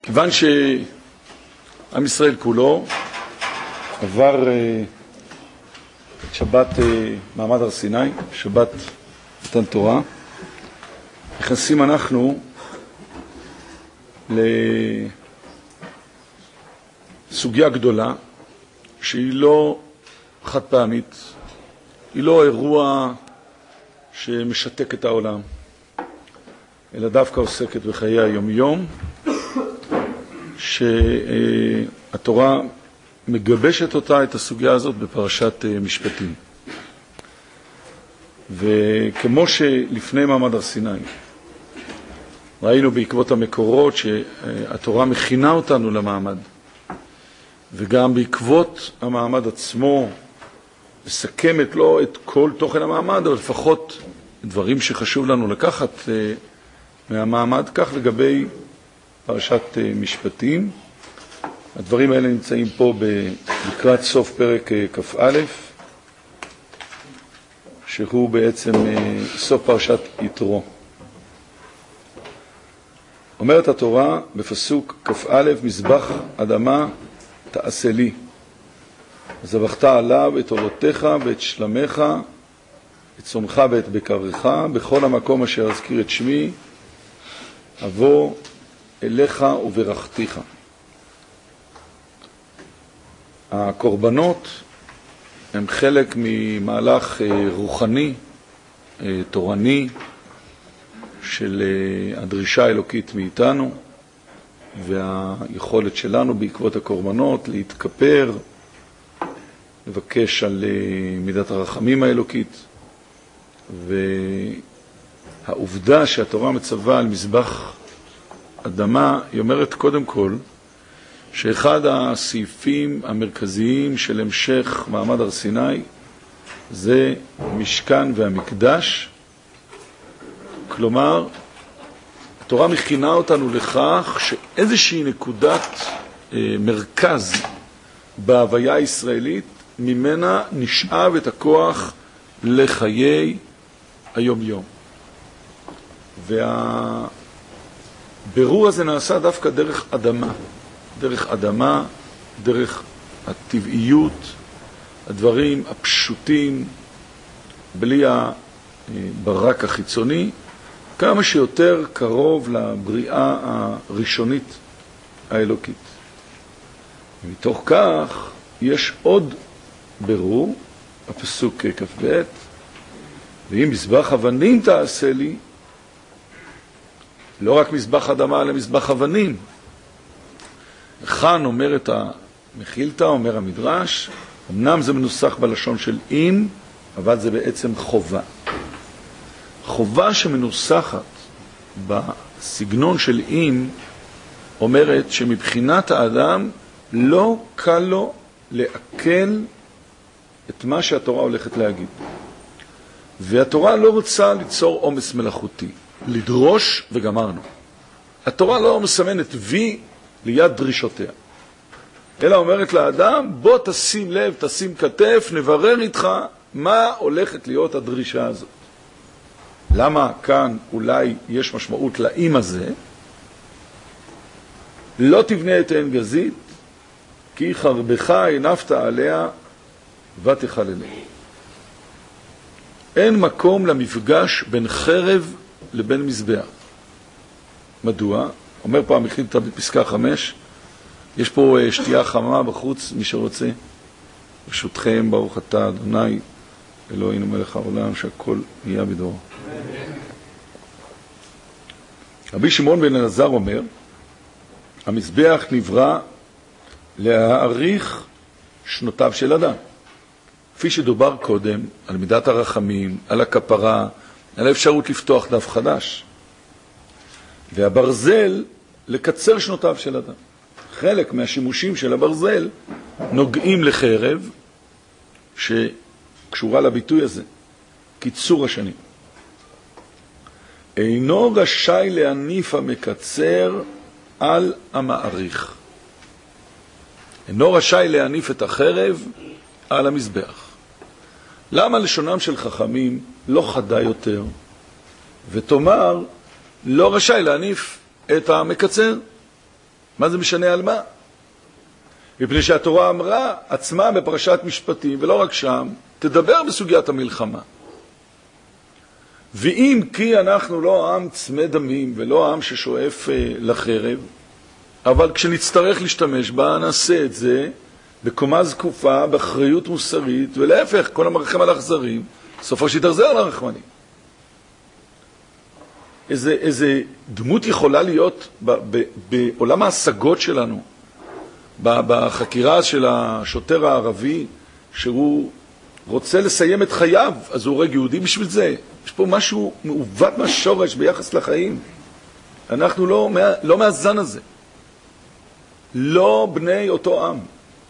כיוון שעם ישראל כולו עבר את שבת מעמד הר סיני, שבת מתן תורה, נכנסים אנחנו לסוגיה גדולה שהיא לא חד פעמית, היא לא אירוע שמשתק את העולם, אלא דווקא עוסקת בחיי היום-יום, שהתורה מגבשת אותה, את הסוגיה הזאת, בפרשת משפטים. וכמו שלפני מעמד הר סיני ראינו בעקבות המקורות שהתורה מכינה אותנו למעמד, וגם בעקבות המעמד עצמו מסכמת לא את כל תוכן המעמד, אבל לפחות דברים שחשוב לנו לקחת מהמעמד, כך לגבי פרשת משפטים. הדברים האלה נמצאים פה לקראת סוף פרק כ"א, שהוא בעצם סוף פרשת יתרו. אומרת התורה בפסוק כ"א, מזבח אדמה תעשה לי, זבחת עליו את עולותיך ואת שלמך, את צומך ואת בקרך, בכל המקום אשר אזכיר את שמי אבוא אליך וברכתיך. הקורבנות הם חלק ממהלך רוחני, תורני, של הדרישה האלוקית מאיתנו, והיכולת שלנו בעקבות הקורבנות להתכפר, לבקש על מידת הרחמים האלוקית. והעובדה שהתורה מצווה על מזבח אדמה, היא אומרת קודם כל שאחד הסעיפים המרכזיים של המשך מעמד הר סיני זה משכן והמקדש. כלומר, התורה מכינה אותנו לכך שאיזושהי נקודת מרכז בהוויה הישראלית, ממנה נשאב את הכוח לחיי היום-יום. והבירור הזה נעשה דווקא דרך אדמה. דרך אדמה, דרך הטבעיות, הדברים הפשוטים, בלי הברק החיצוני, כמה שיותר קרוב לבריאה הראשונית האלוקית. ומתוך כך יש עוד בירור, הפסוק כ"ב, ואם מזבח אבנים תעשה לי, לא רק מזבח אדמה, אלא מזבח אבנים. כאן אומרת המחילתא, אומר המדרש, אמנם זה מנוסח בלשון של אם, אבל זה בעצם חובה. חובה שמנוסחת בסגנון של אם, אומרת שמבחינת האדם לא קל לו לעכל את מה שהתורה הולכת להגיד. והתורה לא רוצה ליצור עומס מלאכותי, לדרוש וגמרנו. התורה לא מסמנת וי ליד דרישותיה, אלא אומרת לאדם, בוא תשים לב, תשים כתף, נברר איתך מה הולכת להיות הדרישה הזאת. למה כאן אולי יש משמעות לאם הזה? לא תבנה את עין גזית, כי חרבך הנפת עליה ותחללה. אין מקום למפגש בין חרב לבין מזבח. מדוע? אומר פה המחילתא בפסקה 5, יש פה שתייה חמה בחוץ, מי שרוצה. ברשותכם, ברוך אתה אדוני אלוהינו מלך העולם, שהכל נהיה בדברו. רבי שמעון בן אלעזר אומר, המזבח נברא להאריך שנותיו של אדם. כפי שדובר קודם, על מידת הרחמים, על הכפרה, על האפשרות לפתוח דף חדש. והברזל לקצר שנותיו של אדם. חלק מהשימושים של הברזל נוגעים לחרב שקשורה לביטוי הזה, קיצור השנים. אינו רשאי להניף המקצר על המעריך. אינו רשאי להניף את החרב על המזבח. למה לשונם של חכמים לא חדה יותר, ותאמר לא רשאי להניף את המקצר? מה זה משנה על מה? מפני שהתורה אמרה עצמה בפרשת משפטים, ולא רק שם, תדבר בסוגיית המלחמה. ואם כי אנחנו לא עם צמא דמים ולא עם ששואף לחרב, אבל כשנצטרך להשתמש בה, נעשה את זה בקומה זקופה, באחריות מוסרית, ולהפך, כל המרחם על אכזרים, סופו שיתאכזר על הרחמנים. איזה דמות יכולה להיות בעולם ההשגות שלנו, בחקירה של השוטר הערבי, שהוא רוצה לסיים את חייו, אז הוא הורג יהודי בשביל זה. יש פה משהו מעוות מהשורש ביחס לחיים. אנחנו לא מהזן הזה. לא בני אותו עם.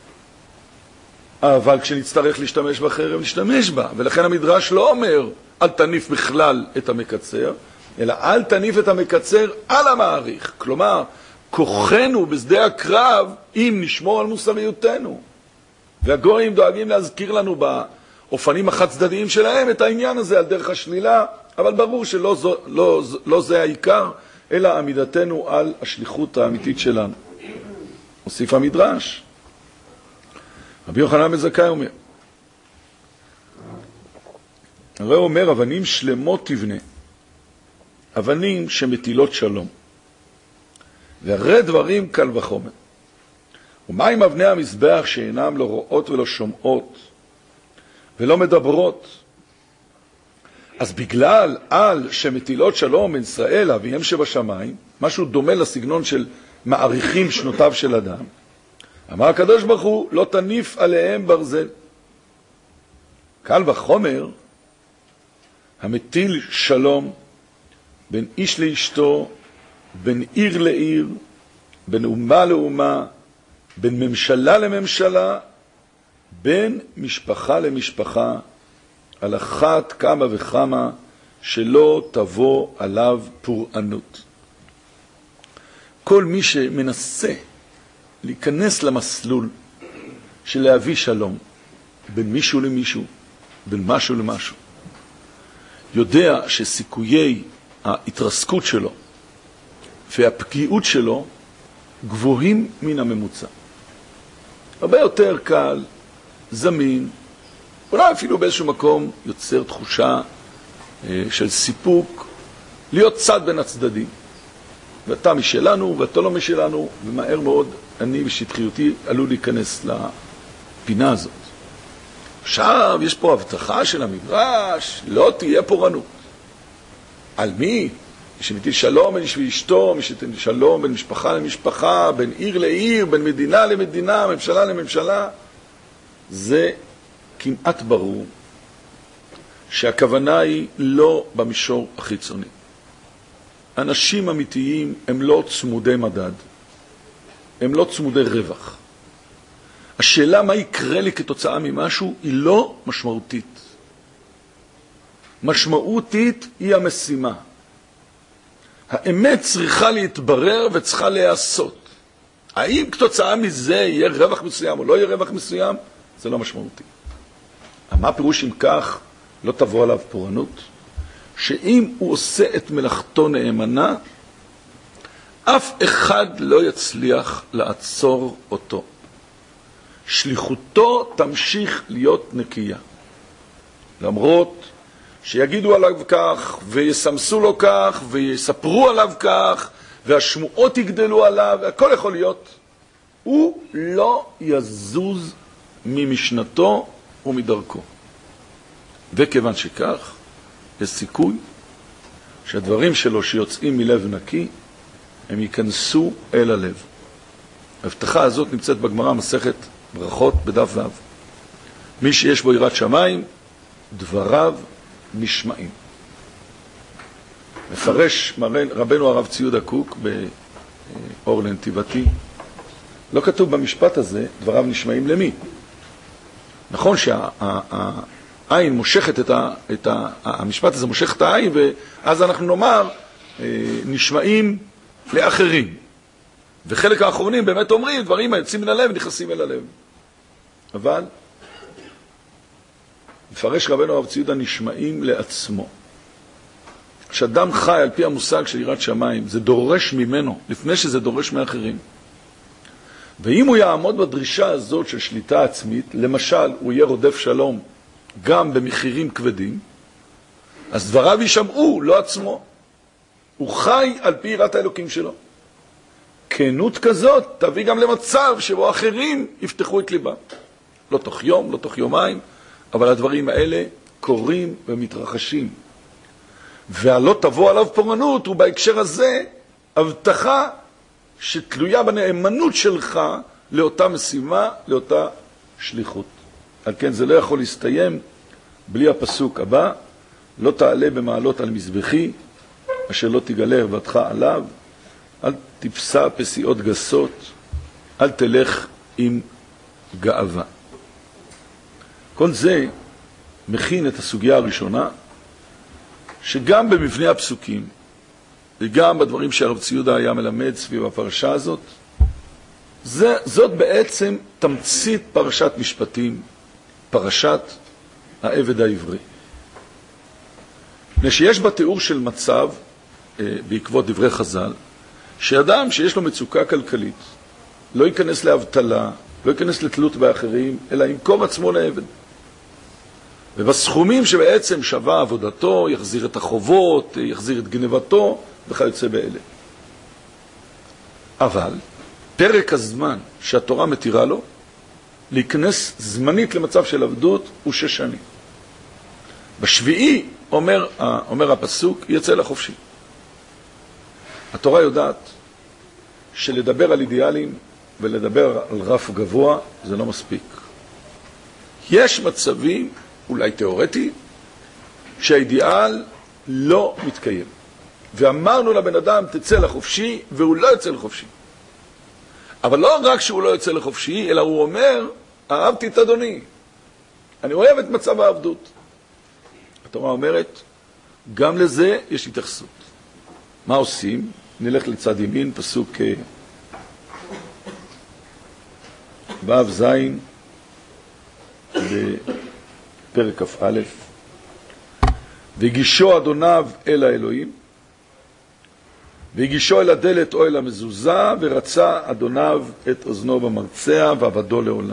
אבל כשנצטרך להשתמש בחרב, נשתמש בה. ולכן המדרש לא אומר, אל תניף בכלל את המקצר, אלא אל תניף את המקצר על המעריך. כלומר, כוחנו בשדה הקרב אם נשמור על מוסריותנו. והגויים דואגים להזכיר לנו באופנים החד-צדדיים שלהם את העניין הזה על דרך השלילה, אבל ברור שלא זה העיקר, אלא עמידתנו על השליחות האמיתית שלנו. הוסיף המדרש. רבי יוחנן בן זכאי אומר, הרי הוא אומר, אבנים שלמות תבנה, אבנים שמטילות שלום, והרי דברים קל וחומר. ומה עם אבני המזבח שאינם לא רואות ולא שומעות ולא מדברות? אז בגלל על שמטילות שלום בין ישראל אביהם שבשמיים, משהו דומה לסגנון של מעריכים שנותיו של אדם, אמר הקדוש ברוך הוא, לא תניף עליהם ברזל. קל וחומר, המטיל שלום בין איש לאשתו, בין עיר לעיר, בין אומה לאומה, בין ממשלה לממשלה, בין משפחה למשפחה, על אחת כמה וכמה שלא תבוא עליו פורענות. כל מי שמנסה להיכנס למסלול של להביא שלום בין מישהו למישהו, בין משהו למשהו, יודע שסיכויי ההתרסקות שלו והפגיעות שלו גבוהים מן הממוצע. הרבה יותר קל, זמין, אולי אפילו באיזשהו מקום יוצר תחושה של סיפוק, להיות צד בין הצדדים. ואתה משלנו ואתה לא משלנו, ומהר מאוד אני בשטחיותי עלול להיכנס לפינה הזאת. עכשיו יש פה הבטחה של המדרש, לא תהיה פורענות. על מי? שמטיל שלום בין איש ואשתו, שמטיל שלום בין משפחה למשפחה, בין עיר לעיר, בין מדינה למדינה, ממשלה לממשלה. זה כמעט ברור שהכוונה היא לא במישור החיצוני. אנשים אמיתיים הם לא צמודי מדד, הם לא צמודי רווח. השאלה מה יקרה לי כתוצאה ממשהו היא לא משמעותית. משמעותית היא המשימה. האמת צריכה להתברר וצריכה להיעשות. האם כתוצאה מזה יהיה רווח מסוים או לא יהיה רווח מסוים, זה לא משמעותי. מה פירוש אם כך לא תבוא עליו פורענות? שאם הוא עושה את מלאכתו נאמנה, אף אחד לא יצליח לעצור אותו. שליחותו תמשיך להיות נקייה. למרות שיגידו עליו כך, ויסמסו לו כך, ויספרו עליו כך, והשמועות יגדלו עליו, הכל יכול להיות. הוא לא יזוז ממשנתו ומדרכו. וכיוון שכך, יש סיכוי שהדברים שלו שיוצאים מלב נקי, הם ייכנסו אל הלב. ההבטחה הזאת נמצאת בגמרא מסכת ברכות בדף ו'. מי שיש בו יראת שמיים, דבריו נשמעים. מפרש רבנו הרב ציוד הקוק באור לנתיבתי, לא כתוב במשפט הזה דבריו נשמעים למי. נכון שהעין מושכת המשפט הזה מושך את העין, ואז אנחנו נאמר נשמעים לאחרים. וחלק האחרונים באמת אומרים דברים היוצאים מן הלב נכנסים אל הלב. אבל מפרש רבנו הרב ציודה נשמעים לעצמו. כשאדם חי על פי המושג של יראת שמיים, זה דורש ממנו, לפני שזה דורש מאחרים. ואם הוא יעמוד בדרישה הזאת של שליטה עצמית, למשל, הוא יהיה רודף שלום גם במחירים כבדים, אז דבריו יישמעו, לא עצמו. הוא חי על פי יראת האלוקים שלו. כנות כזאת תביא גם למצב שבו אחרים יפתחו את ליבם. לא תוך יום, לא תוך יומיים, אבל הדברים האלה קורים ומתרחשים. והלא תבוא עליו פורענות, ובהקשר הזה הבטחה שתלויה בנאמנות שלך לאותה משימה, לאותה שליחות. על כן זה לא יכול להסתיים בלי הפסוק הבא, לא תעלה במעלות על מזבחי, אשר לא תגלה ערוותך עליו, אל תפסע פסיעות גסות, אל תלך עם גאווה. כל זה מכין את הסוגיה הראשונה, שגם במבנה הפסוקים, וגם בדברים שהרב צבי יהודה היה מלמד סביב הפרשה הזאת, זאת בעצם תמצית פרשת משפטים, פרשת העבד העברי. שיש בה תיאור של מצב, בעקבות דברי חז"ל, שאדם שיש לו מצוקה כלכלית, לא ייכנס לאבטלה, לא ייכנס לתלות באחרים, אלא ימכור עצמו לעבד. ובסכומים שבעצם שווה עבודתו, יחזיר את החובות, יחזיר את גנבתו, וכיוצא באלה. אבל פרק הזמן שהתורה מתירה לו, להיכנס זמנית למצב של עבדות הוא 6 שנים. בשביעי, אומר הפסוק, יצא לחופשי. התורה יודעת שלדבר על אידיאלים ולדבר על רף גבוה זה לא מספיק. יש מצבים, אולי תיאורטי, שהאידיאל לא מתקיים. ואמרנו לבן אדם, תצא לחופשי, והוא לא יצא לחופשי. אבל לא רק שהוא לא יוצא לחופשי, אלא הוא אומר, אהבתי את אדוני. אני אוהב את מצב העבדות. התורה אומרת, גם לזה יש התייחסות. מה עושים? נלך לצד ימין, פסוק ו' ז' בפרק כ"א. והגישו אדוניו אל האלוהים, והגישו אל הדלת או אל המזוזה, ורצה אדוניו את אוזנו במרצע, ועבדו לעולם.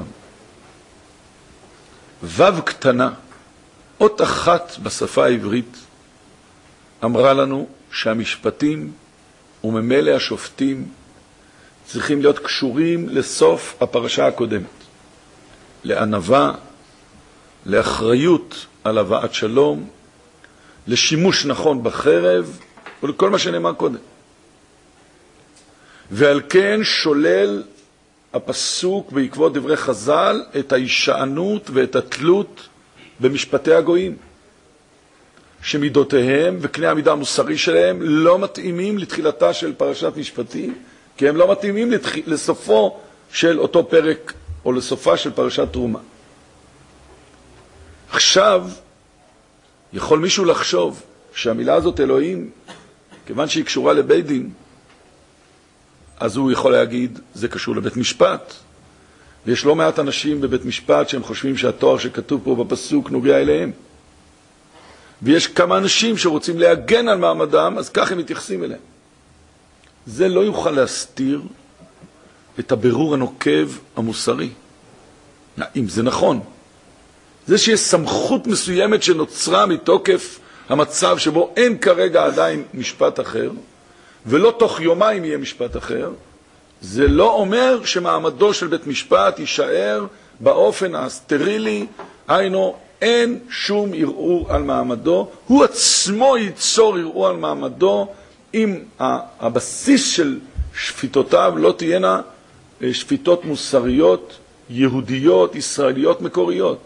ו' קטנה, אות אחת בשפה העברית, אמרה לנו שהמשפטים וממילא השופטים צריכים להיות קשורים לסוף הפרשה הקודמת. לענווה, לאחריות על הבאת שלום, לשימוש נכון בחרב, ולכל מה שנאמר קודם. ועל כן שולל הפסוק בעקבות דברי חז"ל את ההישענות ואת התלות במשפטי הגויים, שמידותיהם וכלי המידה המוסרי שלהם לא מתאימים לתחילתה של פרשת משפטים, כי הם לא מתאימים לסופו של אותו פרק או לסופה של פרשת תרומה. עכשיו יכול מישהו לחשוב שהמילה הזאת אלוהים, כיוון שהיא קשורה לבית דין, אז הוא יכול להגיד, זה קשור לבית משפט. ויש לא מעט אנשים בבית משפט שהם חושבים שהתואר שכתוב פה בפסוק נוגע אליהם. ויש כמה אנשים שרוצים להגן על מעמדם, אז כך הם מתייחסים אליהם. זה לא יוכל להסתיר את הבירור הנוקב המוסרי. אם זה נכון. זה שיש סמכות מסוימת שנוצרה מתוקף המצב שבו אין כרגע עדיין משפט אחר, ולא תוך יומיים יהיה משפט אחר, זה לא אומר שמעמדו של בית משפט יישאר באופן הסטרילי, היינו, אין שום ערעור על מעמדו, הוא עצמו ייצור ערעור על מעמדו, אם הבסיס של שפיטותיו לא תהיינה שפיטות מוסריות, יהודיות, ישראליות מקוריות.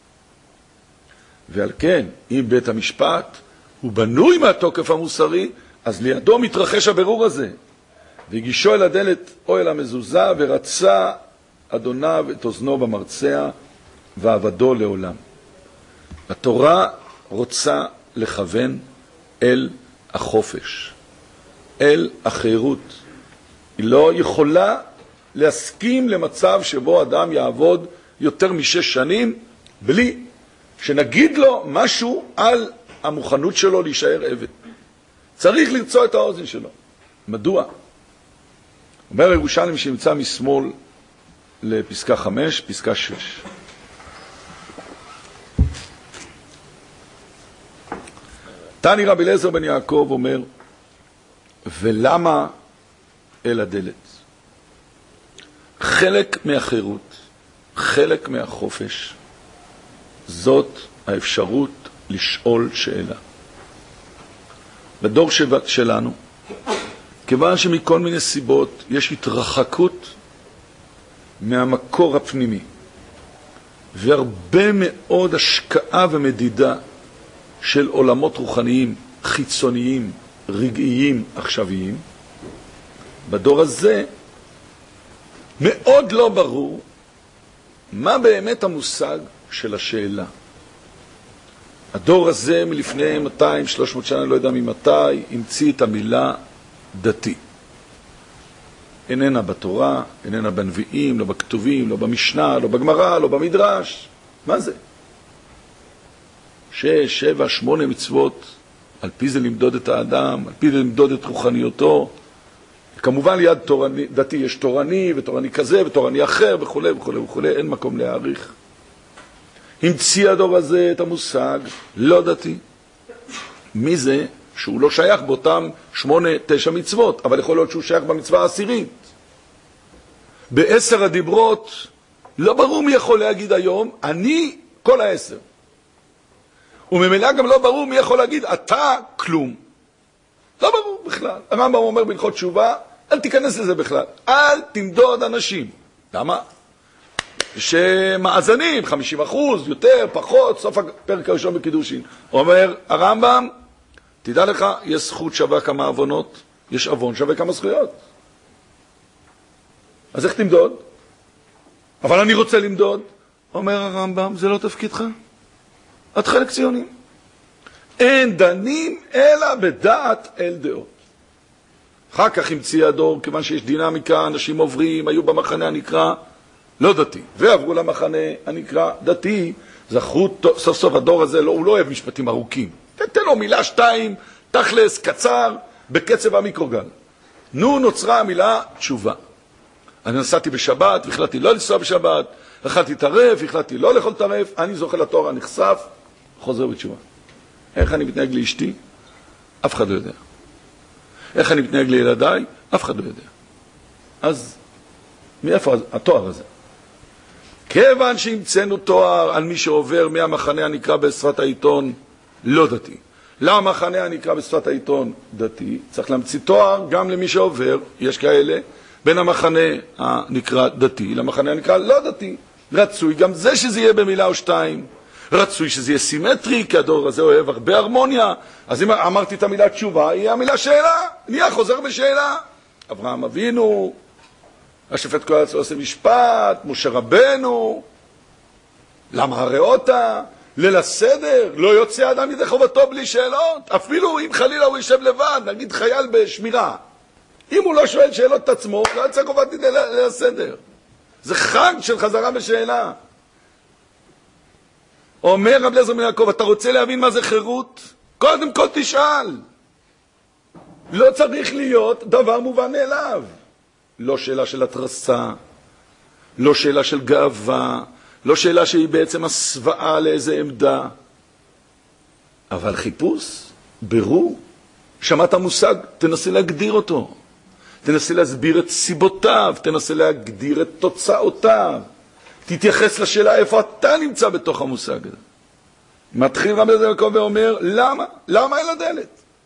ועל כן, אם בית המשפט הוא בנוי מהתוקף המוסרי, אז לידו מתרחש הבירור הזה. והגישו אל הדלת או אל המזוזה, ורצה אדוניו את אוזנו במרצע, ועבדו לעולם. התורה רוצה לכוון אל החופש, אל החירות. היא לא יכולה להסכים למצב שבו אדם יעבוד יותר מ6 שנים, בלי שנגיד לו משהו על המוכנות שלו להישאר עבד. צריך לרצוע את האוזן שלו. מדוע? אומר ירושלים שימצא משמאל לפסקה 5, פסקה 6. תני רבי אליעזר בן יעקב אומר, ולמה אל הדלת? חלק מהחירות, חלק מהחופש, זאת האפשרות לשאול שאלה. בדור שלנו, כיוון שמכל מיני סיבות יש התרחקות מהמקור הפנימי, והרבה מאוד השקעה ומדידה של עולמות רוחניים, חיצוניים, רגעיים, עכשוויים, בדור הזה מאוד לא ברור מה באמת המושג של השאלה. הדור הזה מלפני 200-300 שנה, לא יודע ממתי, המציא את המילה דתי. איננה בתורה, איננה בנביאים, לא בכתובים, לא במשנה, לא בגמרא, לא במדרש. מה זה? 6, 7, 8 מצוות, על פי זה למדוד את האדם, על פי זה למדוד את רוחניותו. כמובן ליד דתי יש תורני, ותורני כזה, ותורני אחר, וכו' וכו' וכו', אין מקום להעריך. המציא הדור הזה את המושג לא דתי. מי זה? שהוא לא שייך באותם 8-9 מצוות, אבל יכול להיות שהוא שייך במצווה העשירית. ב10 הדיברות, לא ברור מי יכול להגיד היום, אני כל 10. וממילא גם לא ברור מי יכול להגיד, אתה כלום. לא ברור בכלל. הרמב"ם אומר בהלכות תשובה, אל תיכנס לזה בכלל. אל תמדוד אנשים. למה? שמאזנים, 50%, יותר, פחות, סוף הפרק הראשון בקידושין. אומר הרמב"ם, תדע לך, יש זכות שווה כמה אבונות, יש אבון שווה כמה זכויות. אז איך תמדוד? אבל אני רוצה למדוד. אומר הרמב"ם, זה לא תפקידך. את חלק ציונים. אין דנים אלא בדעת אל דעות. אחר כך המציא הדור, כיוון שיש דינמיקה, אנשים עוברים, היו במחנה הנקרא לא דתי, ועברו למחנה הנקרא דתי, זכו סוף סוף הדור הזה, הוא לא אוהב משפטים ארוכים. תתן לו מילה 2, תכלס, קצר, בקצב המיקרוגל. נוצרה המילה תשובה. אני נסעתי בשבת, והחלטתי לא לנסוע בשבת, אכלתי טרף, החלטתי לא לאכול טרף, אני זוכה לתואר הנחשף, חוזר בתשובה. איך אני מתנהג לאשתי? אף אחד לא יודע. איך אני מתנהג לילדיי? אף אחד לא יודע. אז מאיפה התואר הזה? כיוון שהמצאנו תואר על מי שעובר מהמחנה הנקרא בשפת העיתון לא דתי, למחנה הנקרא בשפת העיתון דתי, צריך להמציא תואר גם למי שעובר, יש כאלה, בין המחנה הנקרא דתי למחנה הנקרא לא דתי. רצוי גם זה שזה יהיה במילה או 2, רצוי שזה יהיה סימטרי, כי הדור הזה אוהב הרבה הרמוניה. אז אם אמרתי את המילה תשובה, יהיה המילה שאלה, נהיה חוזר בשאלה. אברהם אבינו, השופט קהלת עושה משפט, משה רבנו, למה הראותה, ליל הסדר, לא יוצא אדם ידי חובתו בלי שאלות, אפילו אם חלילה הוא יישב לבד, נגיד חייל בשמירה, אם הוא לא שואל שאלות את עצמו, לא יצא חובת ליל הסדר. זה חג של חזרה בשאלה. אומר רבי אליעזר בן יעקב, אתה רוצה להבין מה זה חירות? קודם כל תשאל. לא צריך להיות דבר מובן מאליו. לא שאלה של התרסה, לא שאלה של גאווה, לא שאלה שהיא בעצם הסוואה לאיזה עמדה. אבל חיפוש, ברור, שמעת מושג, תנסה להגדיר אותו. תנסה להסביר את סיבותיו, תנסה להגדיר את תוצאותיו. תתייחס לשאלה איפה אתה נמצא בתוך המושג הזה. מתחיל רבי אליעזר בן יעקב ואומר, למה? למה אל הדלת?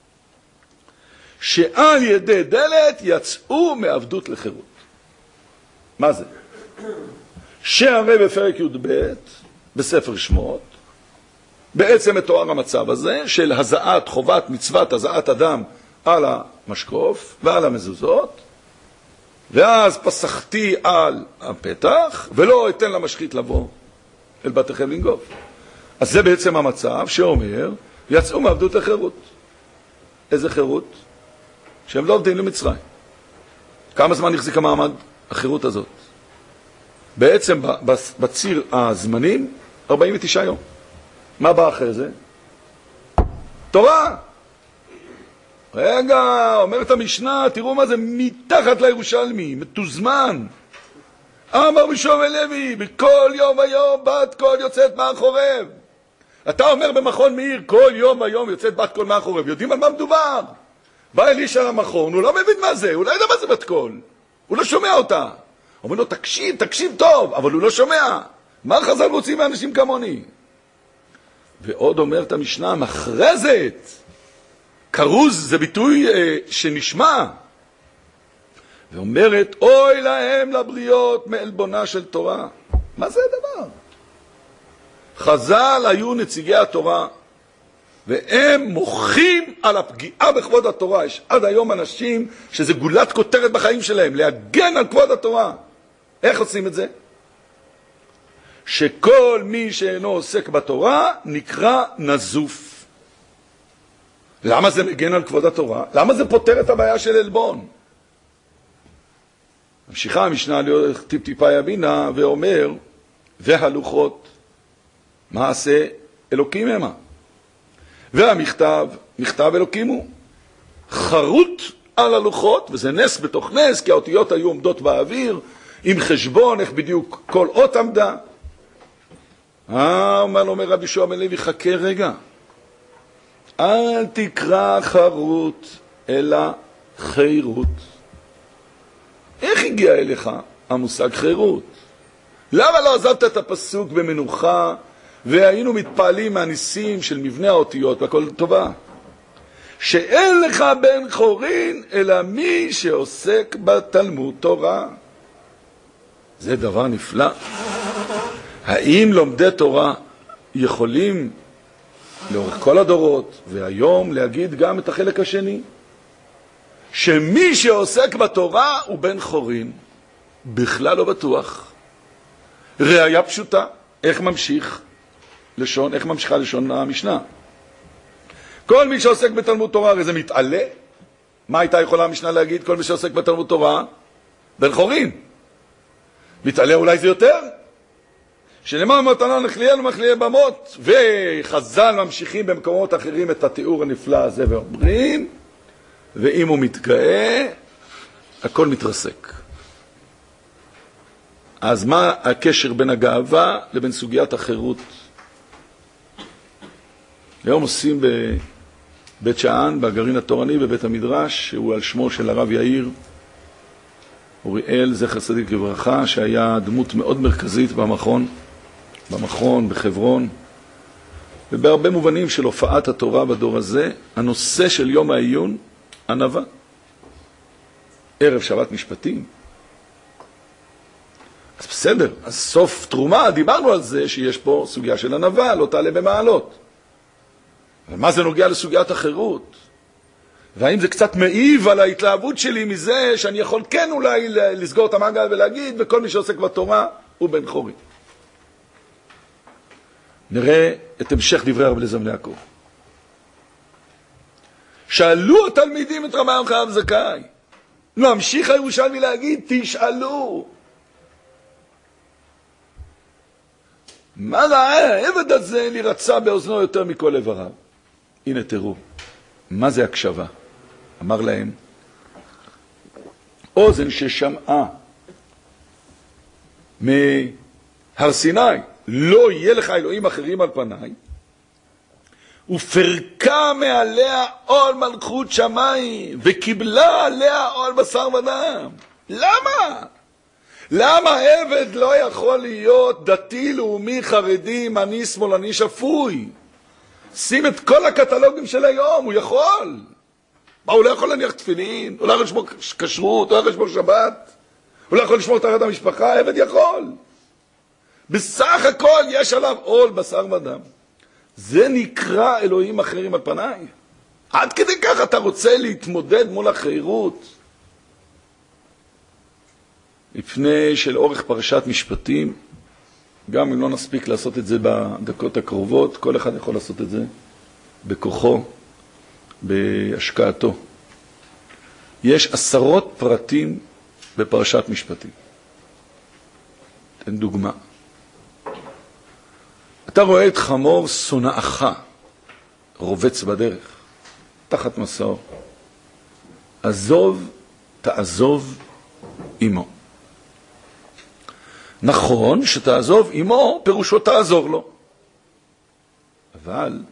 שעל ידי דלת יצאו מעבדות לחירות. מה זה? שהרי בפרק י"ב, בספר שמות, בעצם מתואר המצב הזה של הזעת חובת מצוות הזעת אדם על המשקוף ועל המזוזות, ואז פסחתי על הפתח, ולא אתן למשחית לבוא אל בתיכם לנגוף. אז זה בעצם המצב שאומר, יצאו מעבדות לחירות. איזה חירות? שהם לא עובדים למצרים. כמה זמן החזיקה מעמד החירות הזאת? בעצם בציר הזמנים, 49 יום. מה בא אחרי זה? תורה. רגע, אומרת המשנה, תראו מה זה מתחת לירושלמי, מתוזמן. אמר רבי שמעון בן לוי, בכל יום ויום בת קול יוצאת מהחורב. אתה אומר במכון מאיר, כל יום ויום יוצאת בת קול מהחורב. יודעים על מה מדובר? בא אלישע למכון, הוא לא מבין מה זה, הוא לא יודע מה זה בת קול. הוא לא שומע אותה. אומר לו, תקשיב טוב, אבל הוא לא שומע. מה חז"ל רוצים מאנשים כמוני? ועוד אומרת המשנה, מחרזת. כרוז זה ביטוי שנשמע. ואומרת, אוי להם לבריות מעלבונה של תורה. מה זה הדבר? חז"ל היו נציגי התורה, והם מוחים על הפגיעה בכבוד התורה. יש עד היום אנשים שזה גולת כותרת בחיים שלהם, להגן על כבוד התורה. איך עושים את זה? שכל מי שאינו עוסק בתורה נקרא נזוף. למה זה מגן על כבוד התורה? למה זה פותר את הבעיה של אלבון? ממשיכה המשנה להיות טיפה יבינה ואומר, והלוחות מעשה אלוקים המה, והמכתב מכתב אלוקים הוא. חרוט על הלוחות, וזה נס בתוך נס, כי האותיות היו עומדות באוויר עם חשבון איך בדיוק כל אות עמדה. אומר רבי שמעון בן לוי, חכה רגע, אל תקרא חרוט אלא חירות. איך הגיע אליך המושג חירות? למה לא עזבת את הפסוק במנוחה והיינו מתפעלים מהניסים של מבנה האותיות והכל טובה? שאין לך בן חורין אלא מי שעוסק בתלמוד תורה. זה דבר נפלא. האם לומדי תורה יכולים לאורך כל הדורות והיום להגיד גם את החלק השני? שמי שעוסק בתורה הוא בן חורין. בכלל לא בטוח. ראיה פשוטה. איך ממשיכה לשון המשנה? כל מי שעוסק בתלמוד תורה, הרי זה מתעלה. מה הייתה יכולה המשנה להגיד? כל מי שעוסק בתלמוד תורה, בן חורין. מתעלה אולי זה יותר? שנאמר מתנה נחליאל ומחליאל במות, וחז"ל ממשיכים במקומות אחרים את התיאור הנפלא הזה ואומרים, ואם הוא מתגאה, הכל מתרסק. אז מה הקשר בין הגאווה לבין סוגיית החירות? היום עושים בבית שען, בגרעין התורני, בבית המדרש, שהוא על שמו של הרב יאיר אוריאל, זכר צדיק לברכה, שהיה דמות מאוד מרכזית במכון, בחברון, ובהרבה מובנים של הופעת התורה בדור הזה, הנושא של יום העיון, ענווה. ערב שבת משפטים. אז בסדר, אז סוף תרומה, דיברנו על זה שיש פה סוגיה של ענווה, לא תעלה במעלות. אבל מה זה נוגע לסוגיית החירות? והאם זה קצת מעיב על ההתלהבות שלי מזה שאני יכול כן אולי לסגור את המעגל ולהגיד, וכל מי שעוסק בתורה הוא בן חורין. נראה את המשך דברי הרב אליעזר בן יעקב. שאלו התלמידים את רבי יוחנן זכאי. ממשיך הירושלמי להגיד, תשאלו. מה ראה העבד הזה נרצה באוזנו יותר מכל איבריו? הנה תראו, מה זה הקשבה? אמר להם, אוזן ששמעה מהר סיני, לא יהיה לך אלוהים אחרים על פניי, ופרקה מעליה עול מלכות שמיים, וקיבלה עליה עול בשר ודם. למה? למה עבד לא יכול להיות דתי, לאומי, חרדי, מני, שמאלני, שפוי? שים את כל הקטלוגים של היום, הוא יכול. מה, הוא לא יכול להניח תפילין? הוא לא יכול לשמור כשרות? הוא לא יכול לשמור שבת? הוא לא יכול לשמור תחת המשפחה? עבד יכול. בסך הכל יש עליו עול בשר ודם. זה נקרא אלוהים אחרים על פניי. עד כדי כך אתה רוצה להתמודד מול החירות. לפני של אורך פרשת משפטים, גם אם לא נספיק לעשות את זה בדקות הקרובות, כל אחד יכול לעשות את זה בכוחו, בהשקעתו. יש עשרות פרטים בפרשת משפטים. תן דוגמה. אתה רואה את חמור שונאך רובץ בדרך, תחת מסעו. תעזוב עמו. נכון שתעזוב עמו פירושו תעזור לו. אבל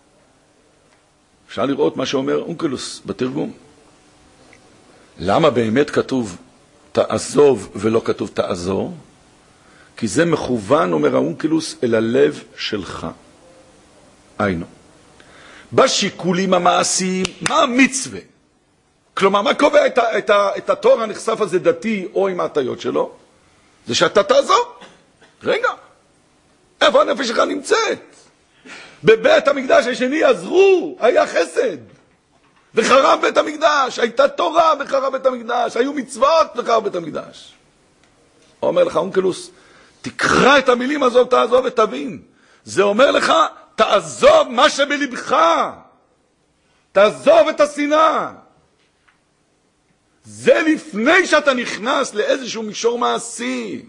אפשר לראות מה שאומר אונקלוס בתרגום. למה באמת כתוב תעזוב ולא כתוב תעזור? כי זה מכוון, אומר האונקלוס, אל הלב שלך. היינו. בשיקולים המעשיים, מה המצווה? כלומר, מה קובע את התור הנחשף הזה דתי או עם ההטיות שלו? זה שאתה תעזור. רגע, איפה הנפש שלך נמצאת? בבית המקדש השני עזרו, היה חסד. וחרב בית המקדש, הייתה תורה וחרב בית המקדש, היו מצוות וחרב בית המקדש. אומר לך אונקלוס, תקרא את המילים הזאת, תעזוב ותבין. זה אומר לך, תעזוב מה שבלבך. תעזוב את השנאה. זה לפני שאתה נכנס לאיזשהו מישור מעשי.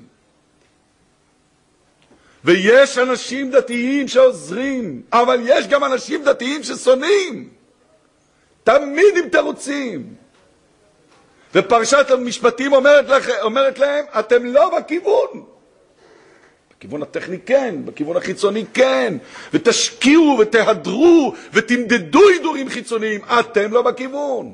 ויש אנשים דתיים שעוזרים, אבל יש גם אנשים דתיים ששונאים. תמיד עם תירוצים. ופרשת המשפטים אומרת להם, אתם לא בכיוון. בכיוון הטכני כן, בכיוון החיצוני כן. ותשקיעו ותהדרו ותמדדו הידורים חיצוניים. אתם לא בכיוון.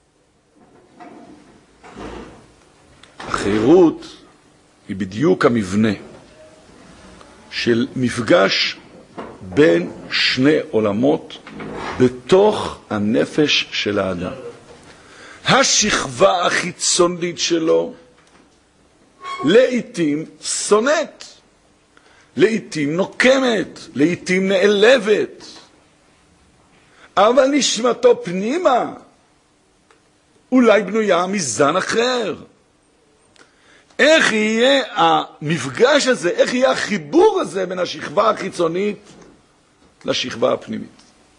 החירות היא בדיוק המבנה של מפגש בין שני עולמות בתוך הנפש של האדם. השכבה החיצונית שלו לעתים שונאת, לעתים נוקמת, לעתים נעלבת, אבל נשמתו פנימה אולי בנויה מזן אחר. איך יהיה המפגש הזה, איך יהיה החיבור הזה בין השכבה החיצונית לשכבה הפנימית?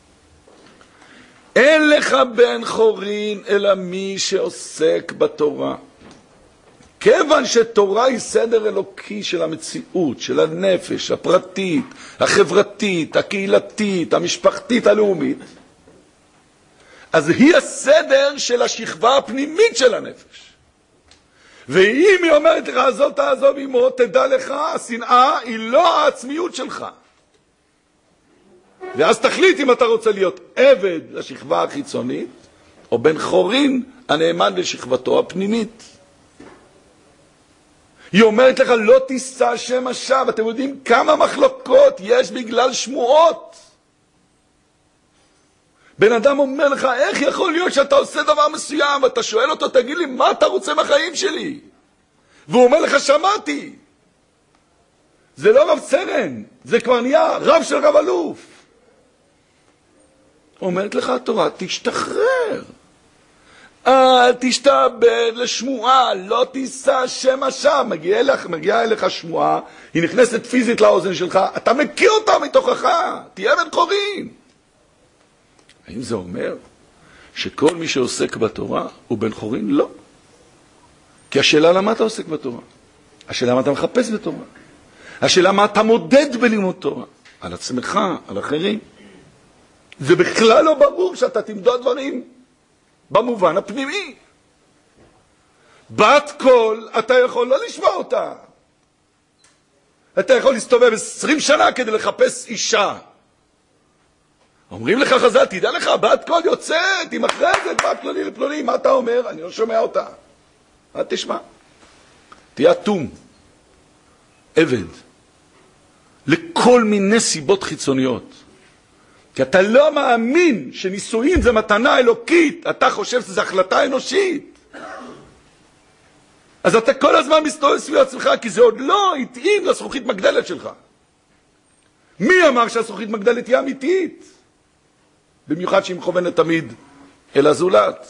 אין לך בן חורין אלא מי שעוסק בתורה. כיוון שתורה היא סדר אלוקי של המציאות, של הנפש, הפרטית, החברתית, הקהילתית, המשפחתית, הלאומית, אז היא הסדר של השכבה הפנימית של הנפש. ואם היא אומרת לך, עזוב תעזוב עמו, תדע לך, השנאה היא לא העצמיות שלך. ואז תחליט אם אתה רוצה להיות עבד לשכבה החיצונית, או בן חורין הנאמן לשכבתו הפנימית. היא אומרת לך, לא תישא שם השווא. אתם יודעים כמה מחלוקות יש בגלל שמועות. בן אדם אומר לך, איך יכול להיות שאתה עושה דבר מסוים, ואתה שואל אותו, תגיד לי, מה אתה רוצה מהחיים שלי? והוא אומר לך, שמעתי. זה לא רב סרן, זה כבר נהיה רב של רב אלוף. אומרת לך התורה, תשתחרר. אל תשתעבד לשמועה, לא תישא שם השווא. מגיעה אליך שמועה, היא נכנסת פיזית לאוזן שלך, אתה מכיר אותה מתוכך, תהיה בן חורין. האם זה אומר שכל מי שעוסק בתורה הוא בן חורין? לא. כי השאלה למה אתה עוסק בתורה? השאלה מה אתה מחפש בתורה? השאלה מה אתה מודד בלימוד תורה? על עצמך, על אחרים. זה בכלל לא ברור שאתה תמדוד דברים במובן הפנימי. בת קול, אתה יכול לא לשמוע אותה. אתה יכול להסתובב 20 שנה כדי לחפש אישה. אומרים לך חז"ל, תדע לך, בת קול יוצאת, היא מכרזת, בת פלוני לפלוני, מה אתה אומר? אני לא שומע אותה. אל תשמע. תהיה אטום, עבד, לכל מיני סיבות חיצוניות. כי אתה לא מאמין שנישואין זה מתנה אלוקית, אתה חושב שזו החלטה אנושית. אז אתה כל הזמן מסתובב סביב עצמך, כי זה עוד לא התאים לזכוכית מגדלת שלך. מי אמר שהזכוכית מגדלת היא אמיתית? במיוחד שהיא מכוונת תמיד אל הזולת.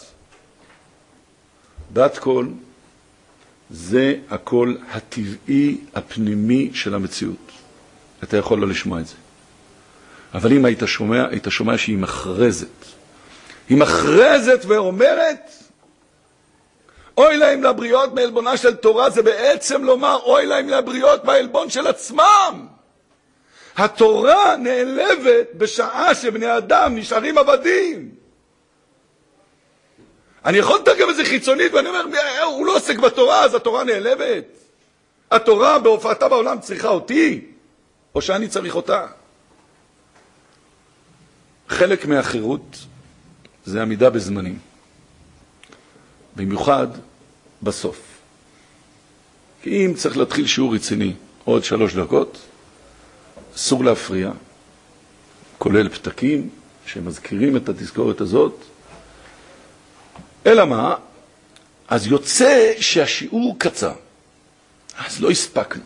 בת קול זה הקול הטבעי הפנימי של המציאות. אתה יכול לא לשמוע את זה. אבל אם היית שומע שהיא מכרזת. היא מכרזת ואומרת, אוי להם לבריות מעלבונה של תורה, זה בעצם לומר, אוי להם לבריות מהעלבון של עצמם. התורה נעלבת בשעה שבני אדם נשארים עבדים. אני יכול לתרגם את זה חיצונית, ואני אומר, הוא לא עוסק בתורה, אז התורה נעלבת. התורה בהופעתה בעולם צריכה אותי, או שאני צריך אותה? חלק מהחירות זה עמידה בזמנים. במיוחד בסוף. כי אם צריך להתחיל שיעור רציני עוד 3 דקות, אסור להפריע, כולל פתקים שמזכירים את התזכורת הזאת. אלא מה? אז יוצא שהשיעור קצר. אז לא הספקנו.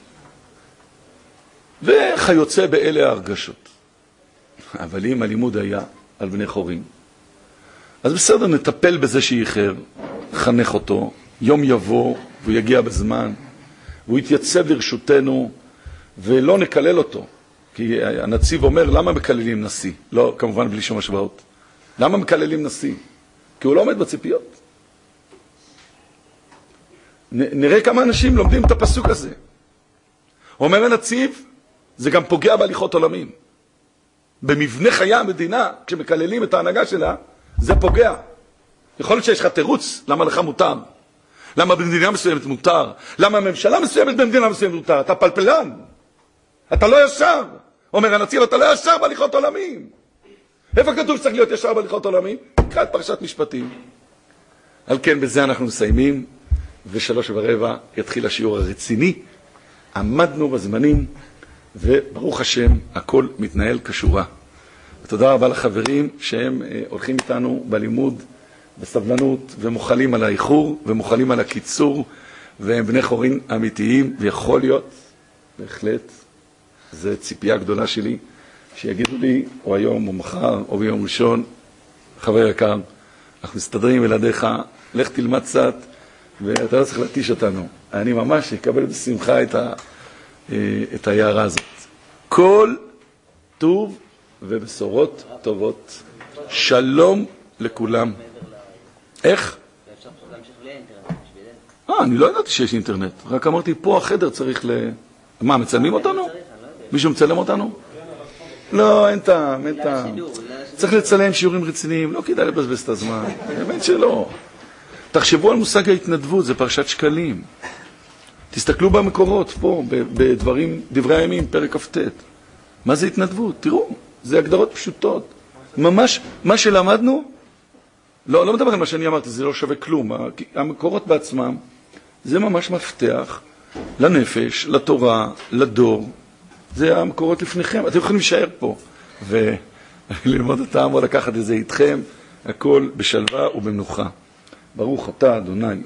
וכיוצא באלה ההרגשות. אבל אם הלימוד היה על בני חורים, אז בסדר, נטפל בזה שיחר, חנך אותו, יום יבוא, והוא יגיע בזמן, והוא יתייצב לרשותנו, ולא נקלל אותו. כי הנציב אומר, למה מקללים נשיא? לא, כמובן בלי שום השוואות. למה מקללים נשיא? כי הוא לא עומד בציפיות. נראה כמה אנשים לומדים את הפסוק הזה. אומר הנציב, זה גם פוגע בהליכות עולמים. במבנה חיי המדינה, כשמקללים את ההנהגה שלה, זה פוגע. יכול להיות שיש לך תירוץ, למה לך מותר? למה במדינה מסוימת מותר? למה הממשלה מסוימת במדינה מסוימת מותר? אתה פלפלן. אתה לא ישר. אומר הנציב, אתה לא ישר בהליכות עולמים. איפה כתוב שצריך להיות ישר בהליכות עולמים? נקרא את פרשת משפטים. על כן, בזה אנחנו מסיימים, ו3:15 יתחיל השיעור הרציני. עמדנו בזמנים, וברוך השם, הכל מתנהל כשורה. ותודה רבה לחברים שהם הולכים איתנו בלימוד, בסבלנות, ומוכלים על האיחור, ומוכלים על הקיצור, והם בני חורין אמיתיים, ויכול להיות, בהחלט, זו ציפייה גדולה שלי, שיגידו לי, או היום, או מחר, או ביום ראשון, חבר יקר, אנחנו מסתדרים בלעדיך, לך תלמד קצת, ואתה לא צריך להתיש אותנו. אני ממש אקבל בשמחה את ההערה הזאת. כל טוב ובשורות טובות. שלום לכולם. איך? ואפשר להמשיך בלי אינטרנט, בשבילנו. אני לא ידעתי שיש אינטרנט. רק אמרתי, פה החדר צריך מה, מצלמים אותנו? מישהו מצלם אותנו? לא, אין טעם, אין טעם. צריך לצלם שיעורים רציניים, לא כדאי לבזבז את הזמן. באמת שלא. תחשבו על מושג ההתנדבות, זה פרשת שקלים. תסתכלו במקורות, פה, בדברים, דברי הימים, פרק כ"ט. מה זה התנדבות? תראו, זה הגדרות פשוטות. ממש, מה שלמדנו, לא מדבר על מה שאני אמרתי, זה לא שווה כלום. המקורות בעצמם, זה ממש מפתח לנפש, לתורה, לדור. זה המקורות לפניכם. אתם יכולים להישאר פה וללמוד אותם או לקחת את זה איתכם, הכל בשלווה ובמנוחה. ברוך אתה, אדוני,